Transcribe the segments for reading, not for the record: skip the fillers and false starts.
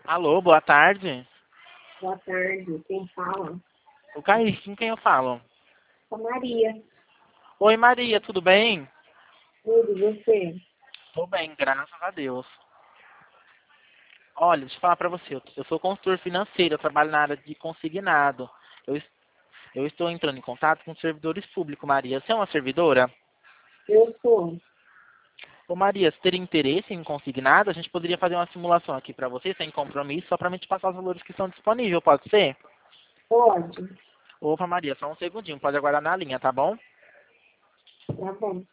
Alô, boa tarde. Boa tarde, quem fala? O Kaique, com quem eu falo? Com a Maria. Oi, Maria, tudo bem? Tudo, e você? Tô bem, graças a Deus. Olha, deixa eu falar pra você, eu sou consultor financeiro, eu trabalho na área de consignado. Eu, es- eu estou entrando em contato com servidores públicos, Maria. Você é uma servidora? Eu sou. Ô, Maria, se teria interesse em consignado, a gente poderia fazer uma simulação aqui pra você, sem compromisso, só pra mim te passar os valores que estão disponíveis, pode ser? Pode? Opa, Maria, só um segundinho, pode aguardar na linha, tá bom? Tá bom.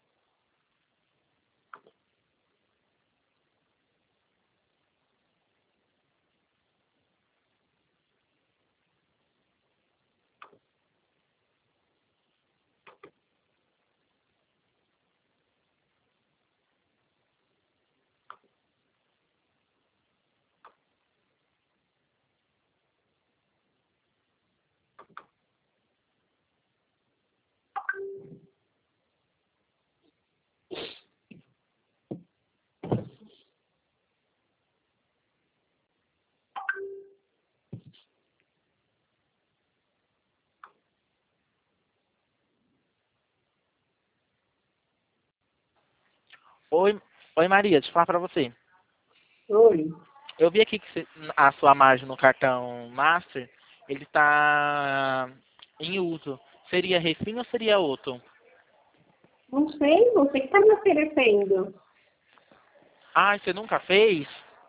Oi, oi, Maria, deixa eu falar pra você. Oi. Eu vi aqui que a sua margem no cartão Master, ele está em uso. Seria refim ou seria outro? Não sei, você que está me oferecendo. Ah, você nunca fez?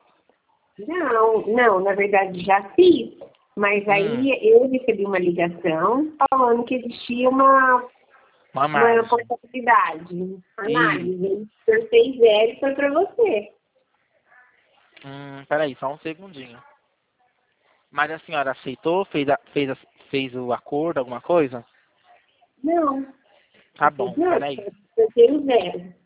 Não, na verdade já fiz. Mas Hum, aí eu recebi uma ligação falando que existia uma uma margem. possibilidade. E, Análise. Acertei zero e foi para você. peraí, só um segundinho. Mas a senhora aceitou? Fez o acordo, alguma coisa? Não, Tá não fiz bom, não. peraí. Acertei o zero.